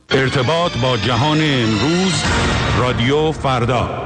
ارتباط با جهان امروز، رادیو فردا.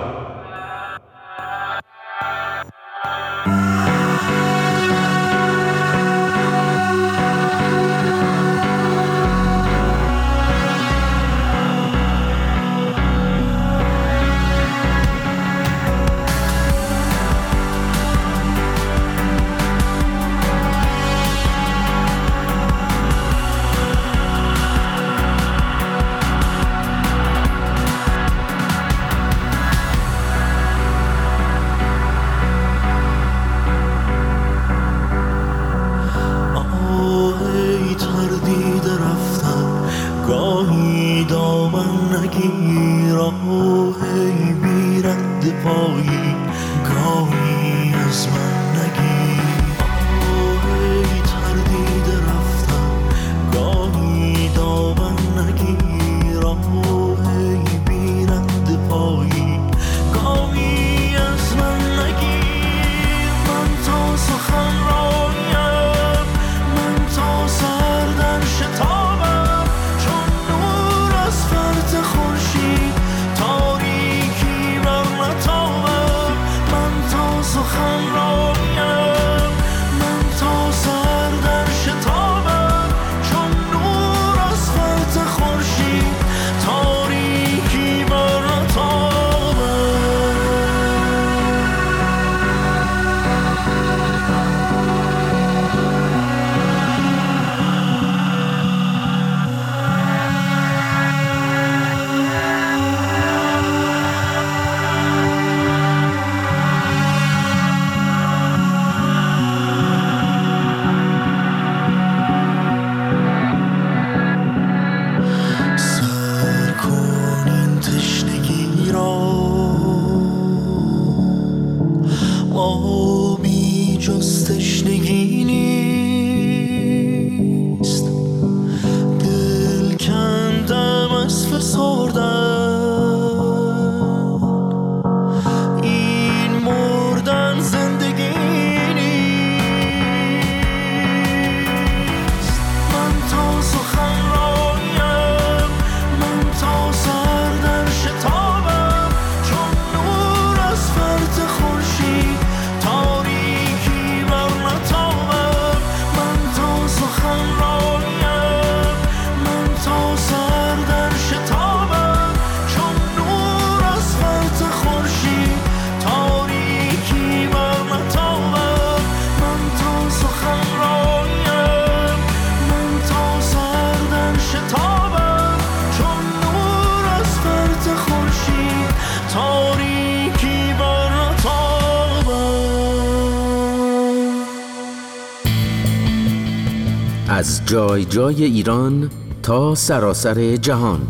از جای جای ایران تا سراسر جهان،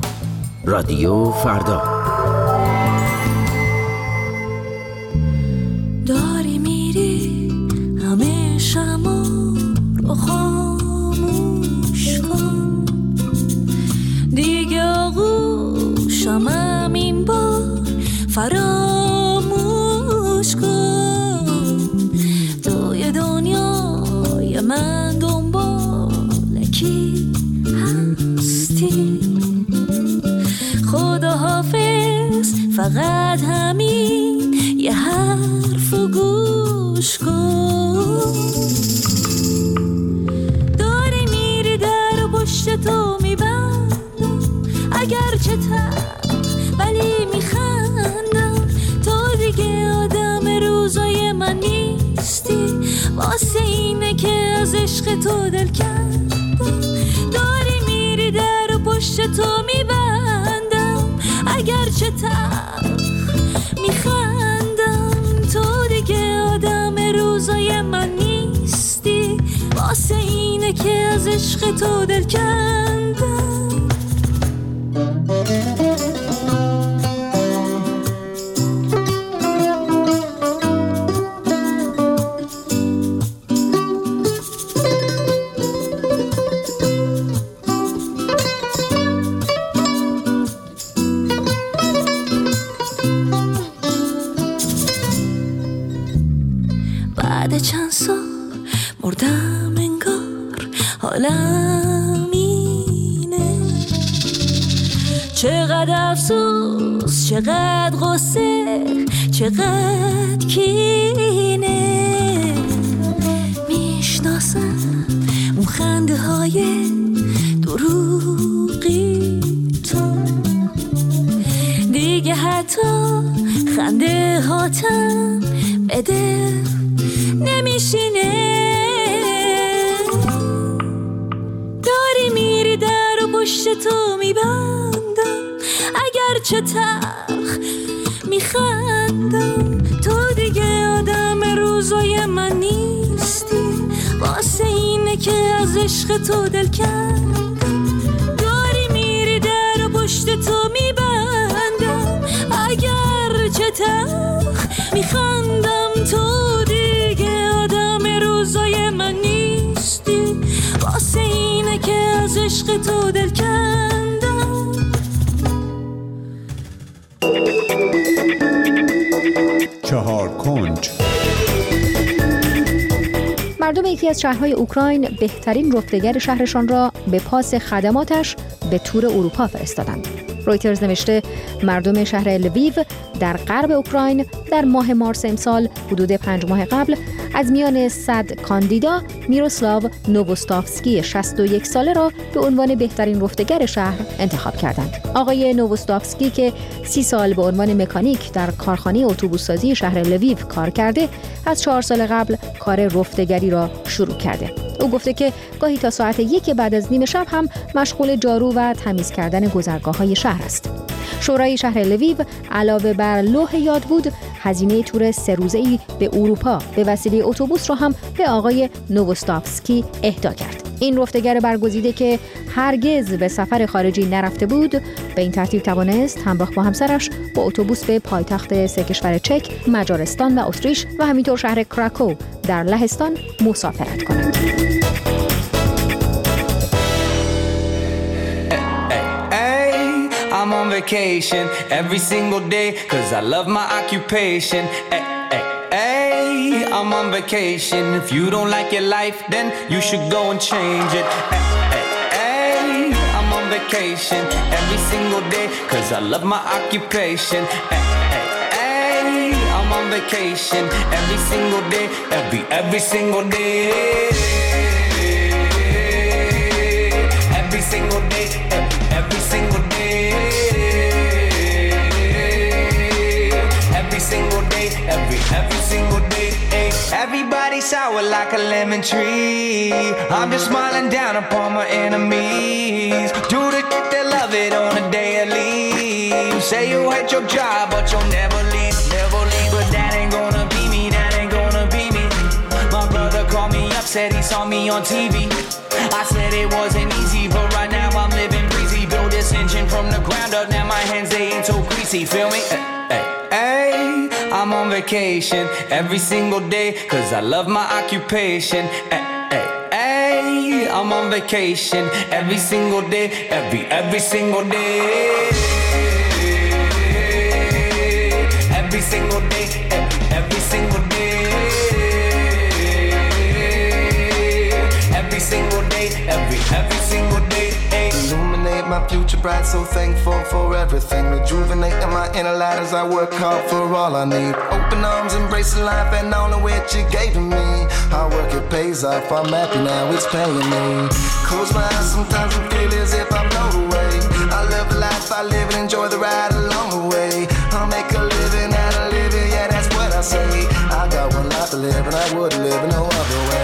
رادیو فردا. داری میری همه شما رو خاموش کن، دیگه آغوشم این بار فراموش کن. توی دنیای من کی هستی؟ خدا حافظ، فقط همین یه حرفو گوش کن. داری میری در و پشت تو میبندم، اگر چه ولی میخندم. تو دیگه آدم روزای من نیستی، واسه اینه که از عشق تو دل کردم. داری میری در و پشت تو میبندم، اگر چه میخندم. تو دیگه آدم روزای من نیستی، واسه اینه که از عشق تو دل کندم. بعد چند سال مردم انگار، حالم اینه چقدر افسوس، چقدر غصه، چقدر کینه. میشناسم اون خنده های دروغی تو، دیگه حتی خنده هاتم بده نمیشینه. داری میری در و پشت تو میبندم، اگر چه تلخ میخندم. تو دیگه آدم روزای من نیستی، واسه اینه که از عشق تو دل کندم. داری میری در و پشت تو میبندم، اگر چه تلخ میخندم. تو دیگه آدم روزای من نیستی، واسه اینه که از عشق تو دل کندم. چهار کنج. مردم یکی از شهرهای اوکراین بهترین رفتگر شهرشان را به پاس خدماتش به تور اروپا فرستادند. رویترز نوشته مردم شهر لویو در غرب اوکراین در ماه مارس امسال حدود 5 ماه قبل از میان 100 کاندیدا میروسلاو نووستافسکی 61 ساله را به عنوان بهترین رفتگر شهر انتخاب کردند. آقای نووستافسکی که 30 سال به عنوان مکانیک در کارخانه اتوبوس‌سازی شهر لویو کار کرده، از 4 سال قبل کار رفتگری را شروع کرده. او گفته که گاهی تا ساعت 1 بعد از نیم شب هم مشغول جارو و تمیز کردن گذرگاه‌های شهر است. شورای شهر لویو علاوه بر لوح یادبود، هزینه تور 3 روزه‌ای به اروپا به وسیله اتوبوس را هم به آقای نووستافسکی اهدا کرد. این رفتگر برگزیده که هرگز به سفر خارجی نرفته بود، به این ترتیب توانست همراه با همسرش با اتوبوس به پایتخت 3 کشور چک، مجارستان و اتریش و همینطور شهر کراکو در لهستان مسافرت کند. I'm on vacation every single day cause I love my occupation. Hey, I'm on vacation. If you don't like your life, then you should go and change it. Hey, I'm on vacation every single day cause I love my occupation. Hey, I'm on vacation every single day, every single day. Every single day, every single day. Every single day, every single day. Everybody sour like a lemon tree. I'm just smiling down upon my enemies. Do the shit they love it on a daily. Say you hate your job, but you'll never leave, never leave. But that ain't gonna be me, that ain't gonna be me. My brother called me up, said he saw me on TV. I said it wasn't easy, but right now I'm living breezy. Build this engine from the ground up, now my hands they ain't so greasy, feel me? Hey, I'm on vacation every single day cause I love my occupation. Hey, I'm on vacation every single day, every single day. Every single day, every single day. Every single day, every single day. Illuminate my future bright, so thankful for everything. Rejuvenating my inner light as I work hard for all I need. Open arms, embracing life and all of which you gave to me. Hard work, it pays off, I'm happy now, it's paying me. Close my eyes sometimes and feel as if I'm blown away. I live a life, I live and enjoy the ride along the way. I'll make a living out of living, yeah, that's what I say. I got one life to live and I would live no other way.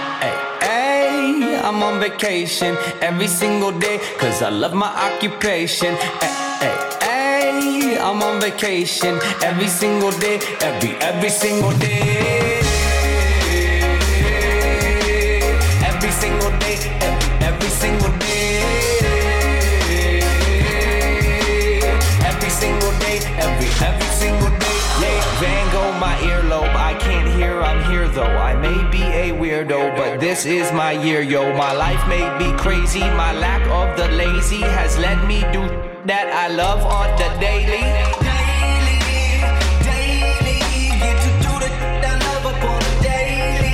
I'm on vacation every single day cause I love my occupation. Hey, I'm on vacation every single day, every single day. Every single day, every single day. Every single day, every single day. Yeah, Van Gogh, my earlobe, I can't hear, I'm here though. I may be a weirdo, but this is my year, yo. My life may be crazy, my lack of the lazy has let me do that I love on the daily. Get to do the I love upon the daily.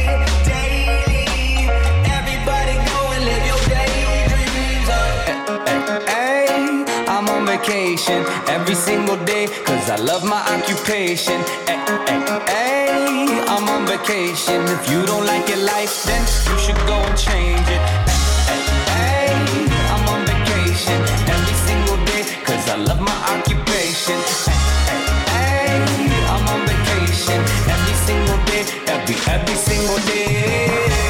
Everybody go and live your daydreams. vacation every single day, cause I love my occupation. Ay, ay, ay, I'm on vacation. If you don't like your life, then you should go and change it. Ay, ay, ay, I'm on vacation every single day, cause I love my occupation. Ay, ay, ay, I'm on vacation every single day, every single day.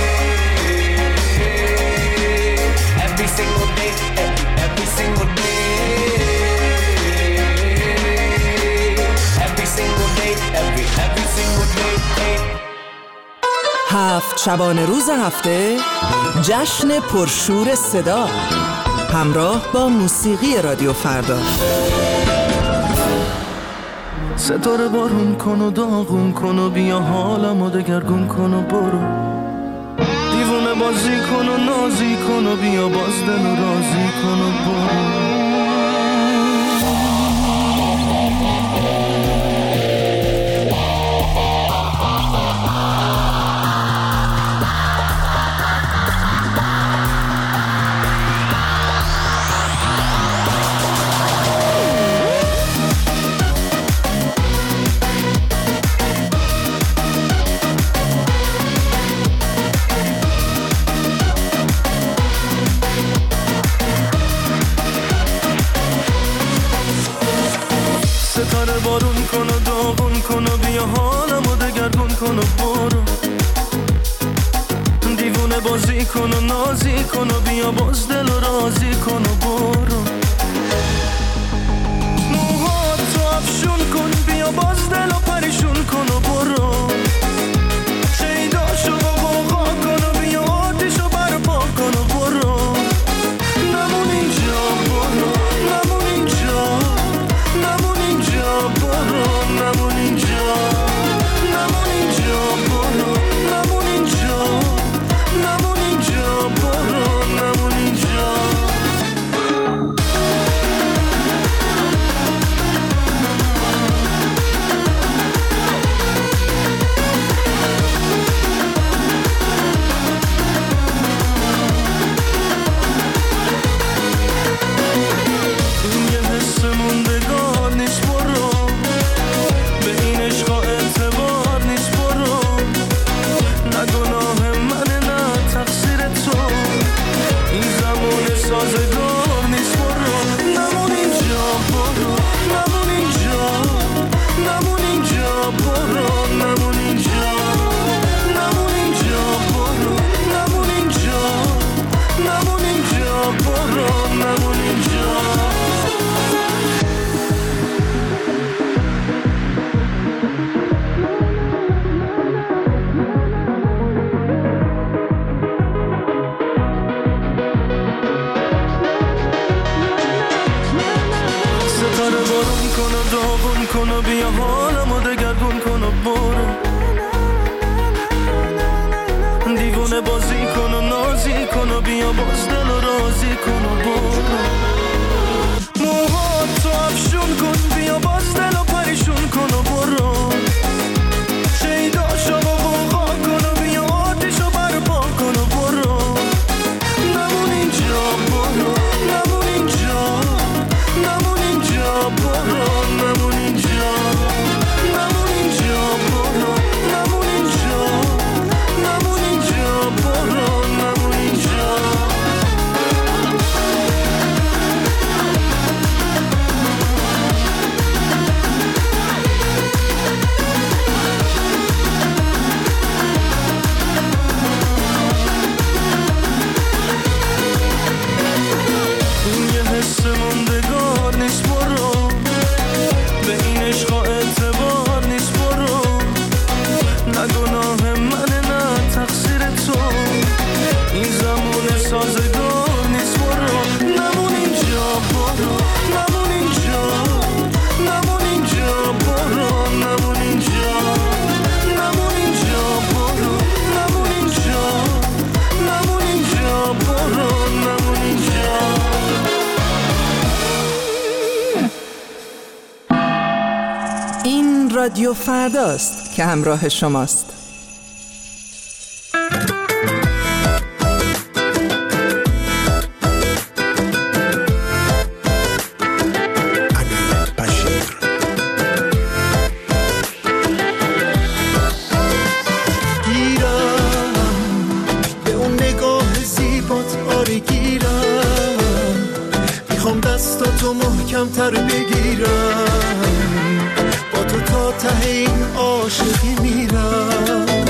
Every single day, every single day. Every single day, every single day. هفت شبانه روز هفته جشن پرشور صدا همراه با موسیقی رادیو فردا. ستاره بارون کن و داغون کن و بیا حالمو دگرگون کن و برو، دیوونه بازی کن و نازی کن و بیا باز دل و رازی کن و برو. ستاره بارون کن و داغون کن و بیا حالمو دگرگون کن و برو، دیوونه بازی کن و نازی کن و بیا باز دل و رازی کن و برو. موهاتو افشون کن بیا باز دل و پریشون کن و برو، شیداشو غوغا کن و بیا آتیشو برپا کن و برو. نمون اینجا برو، نمون اینجا، نمون اینجا برو، نمون اینجا، نمون اینجا برو، نمون اینجا، نمون اینجا برو، نمون اینجا. این یه حس موندگار نیست برو، به این عشقا اعتبار نیست برو، نه گناه منه نه تقصیر تو، این زمان سازگار نیست برو. نمون اینجا برو، نمون اینجا، نمون اینجا برو، نمون اینجا، نمون اینجا برو، نمون اینجا، نمون اینجا برو، نمون اینجا. ستاره بارون کن و داغون کن و بیا حالمو دگرگون کن و برو، دیوونه بازی کن و نازی کن و بیا باز دل و رازی کن و برو. موهاتو افشون کن بیا باز دل و پریشون کن و برو، شیداشو غوغا کن و بیا آتیشو برپا کن و برو. نمون اینجا برو، نمون اینجا، نمون اینجا برو، نمون اینجا، نمون اینجا برو، نمون اینجا، نمون اینجا برو، نمون اینجا. این یه حس موندگار نیست برو، به این عشقا اعتبار نیست برو، نه گناه منه نه تقصیر تو، این زمان سازگار نیست برو. نمون اینجا برو، نمون اینجا، نمون اینجا برو، نمون اینجا، نمون اینجا برو، نمون اینجا، نمون اینجا برو، نمون اینجا. این رادیو فرداست که همراه شماست. گیرم، میخوام دستاتو محکم‌تر بگیرم، با تو تا ته این عاشقی میرم.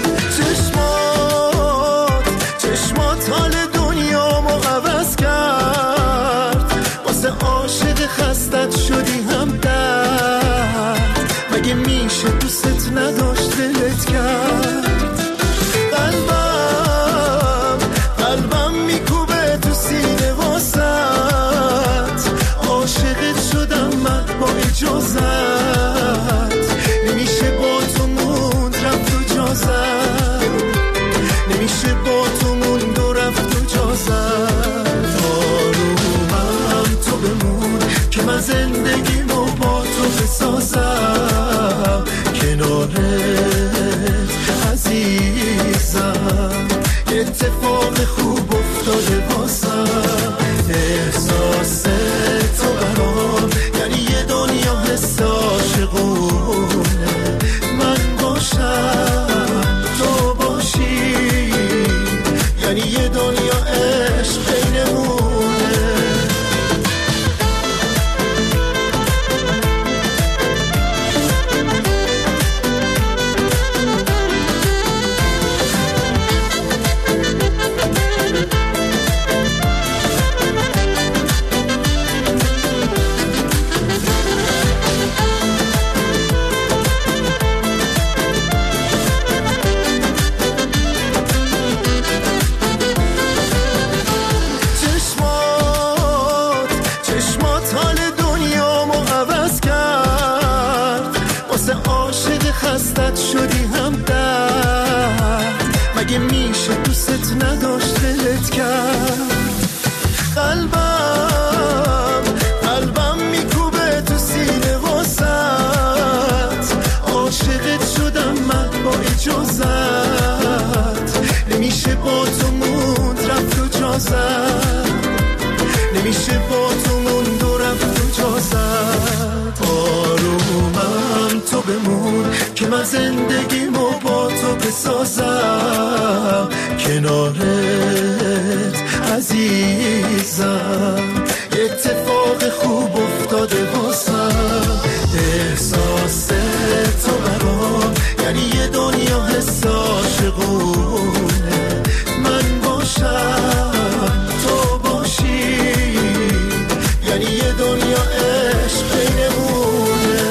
چشمات حال دنیامو عوض کرد، واسه عاشق خستت شدی هم درد، مگه میشه دوست نداشت دلت کرد؟ قلبم میکوبه تو سینه واسط، عاشقت شدم من با اجازت، نمیشه با تو موند رفت و جازت، نمیشه با تو موند و رفت و جازت. آرومم تو بمون که من زندگیمو با تو بسازم، کنارت عزیزم، اتفاق خوب افتاده واسم، احساس تو برام یعنی یه دنیا حس عاشقونه، من باشم تو باشی یعنی یه دنیا عشق بینمونه. خستت شدی هم درد، مگه میشه دوست نداشت دلت کرد؟ قلبم میکوبه تو سینه واسط، عاشقت شدم من با اجازت، نمیشه با تو موند رفت و جازت، نمیشه با تو موند و رفت و جازت. آرومم تو بمون که من زندگیمو با تو بسازم، کنارت عزیزم، اتفاق خوب افتاده واسم، احساس تو برام یعنی یه دنیا حس عاشقونه، من باشم تو باشی یعنی یه دنیا عشق بینمونه.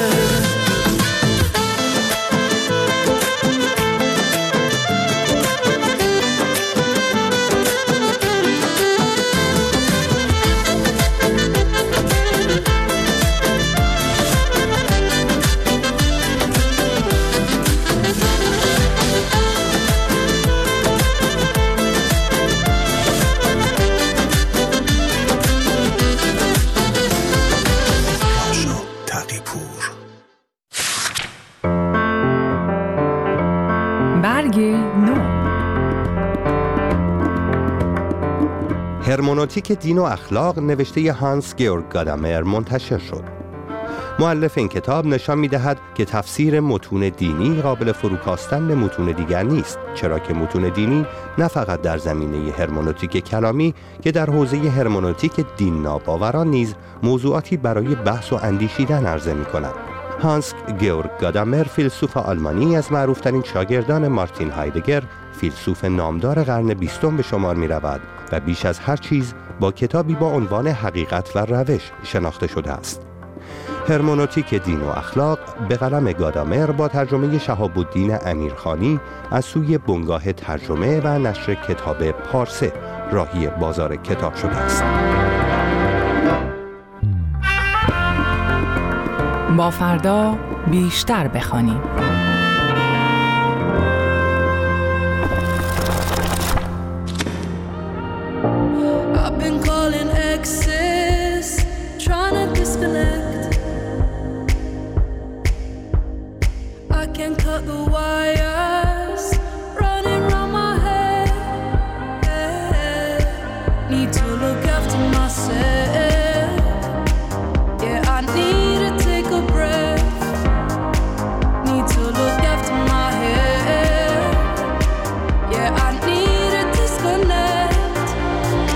هرمنوتیک دین و اخلاق نوشته هانس گیورگ گادامر منتشر شد. مؤلف این کتاب نشان می‌دهد که تفسیر متون دینی قابل فروکاستن به متون دیگر نیست، چرا که متون دینی نه فقط در زمینه هرمنوتیک کلامی که در حوزه هرمنوتیک دین ناباوران نیز موضوعاتی برای بحث و اندیشیدن عرضه می‌کنند. هانس گیورگ گادامر فیلسوف آلمانی از معروفترین شاگردان مارتین هایدگر، فیلسوف نامدار قرن 20 به شمار می رود و بیش از هر چیز با کتابی با عنوان حقیقت و روش شناخته شده است. هرمنوتیک دین و اخلاق به قلم گادامر با ترجمه شهاب الدین امیرخانی از سوی بنگاه ترجمه و نشر کتاب پارسه راهی بازار کتاب شده است. با فردا بیشتر بخوانیم. I've been calling exes, trying to disconnect. I can cut the wires, running round my head. Need to look after myself. Yeah, I need to take a breath. Need to look after my head. Yeah, I need to disconnect.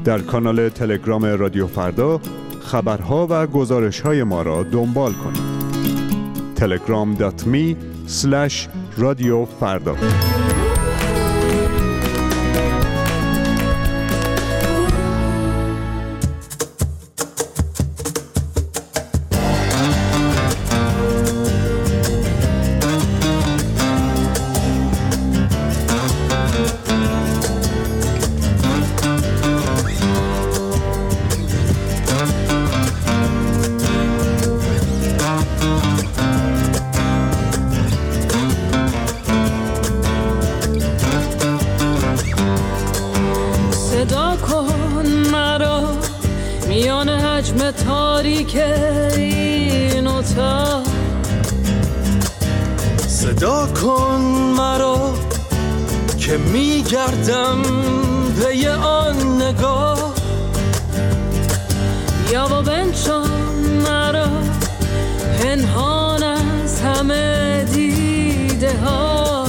در کانال تلگرام رادیو فردا خبرها و گزارش‌های ما را دنبال کنید. telegram.me/رادیوفردا. صدا کن مرا که میگردم پی آن نگاه، یا با بنشان مرا پنهان از همه دیده ها،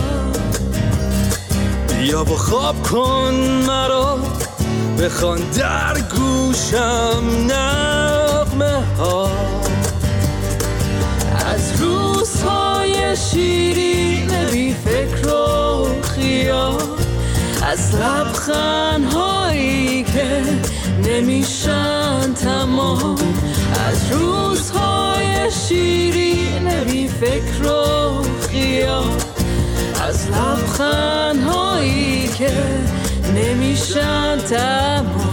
یا با خواب کن مرا بخوان در گوشم نغمه ها، از روزهای شیرین بی فکر و خیال، از لبخندهایی که نمیشن تمام، از روزهای شیرین بی فکر و خیال، از لبخندهایی که نمیشن تمام.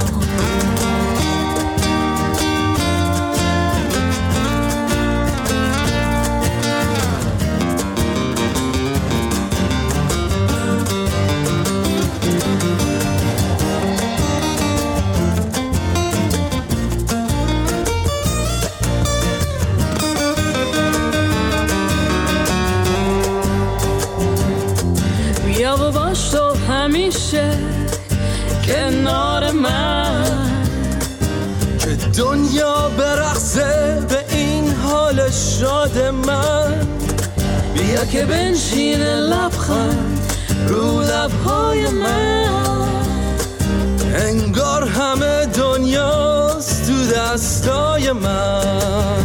بیا و باش تو همیشه کنار من، که دنیا برقصه به این حال شاد من. بیا که بنشینه لبخند رو لبهای من، انگار همه دنیاست تو دستای من.